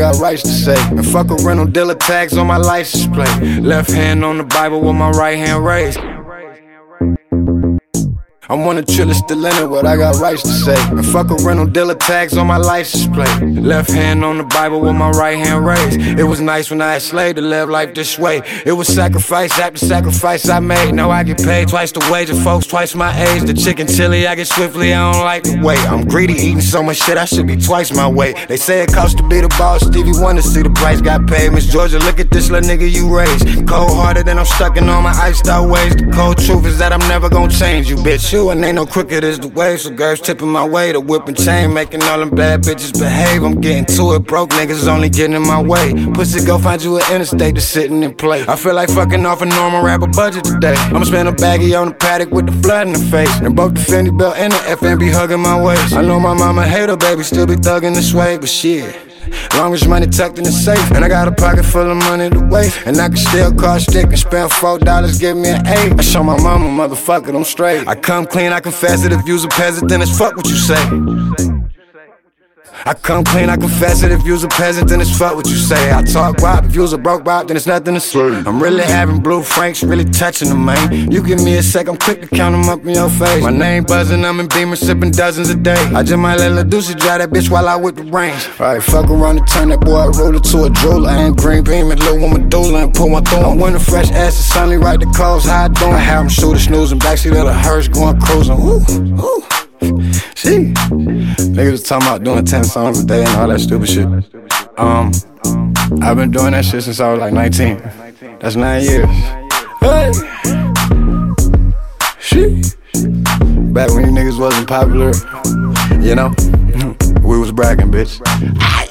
got rights to say. And fuck a rental dealer tags on my license plate. Left hand on the Bible with my right hand raised. I'm one of Triller still in it, what I got rights to say. And fuck a rental dealer tags on my license plate. Left hand on the Bible with my right hand raised. It was nice when I had slaved to live life this way. It was sacrifice after sacrifice I made. Now I get paid twice the wage of folks twice my age. The chicken chili I get swiftly, I don't like the wait. I'm greedy eating so much shit I should be twice my weight. They say it costs to be the boss, Stevie Wonder see the price got paid. Miss Georgia, look at this little nigga you raised. Cold hearted and I'm stuck in all my iced out ways. The cold truth is that I'm never gonna change you, bitch. You and ain't no crooked as the wave, so girls tipping my way. The whip and chain making all them bad bitches behave. I'm getting to it, broke niggas only getting in my way. Pussy go find you an interstate to sitting and play. I feel like fucking off a normal rapper budget today. I'ma spend a baggie on the paddock with the flood in the face. And both the Fendi belt and the FN be hugging my waist. I know my mama hate her baby, still be thugging this way, but shit, long as money tucked in the safe. And I got a pocket full of money to waste. And I can still call stick and spend $4, give me an 8. I show my mama, motherfucker, I'm straight. I come clean, I confess it. If you's a peasant, then it's fuck what you say. I come clean, I confess it. If you's a peasant, then it's fuck what you say. I talk wop, if you's a broke bop, then it's nothing to say. I'm really having blue franks, really touching them, man. You give me a sec, I'm quick to count them up in your face. My name buzzing, I'm in Beamer, sipping dozens a day. I just might let Lil Deucey drive that bitch while I whip the range. Alright, fuck around and turn that boy a roller to a jeweler. I ain't green beam and Lil Woman doula and pull one through. I'm winning fresh ass, it's sunny, right the clothes, how I doing? I have them shooter snoozing, backseat of the hearse going cruising. Ooh, ooh. Shit. Niggas was talking about doing 10 songs a day and all that stupid shit. I've been doing that shit since I was like 19. That's 9 years. Hey. Shit. Back when you niggas wasn't popular, you know, we was bragging, bitch.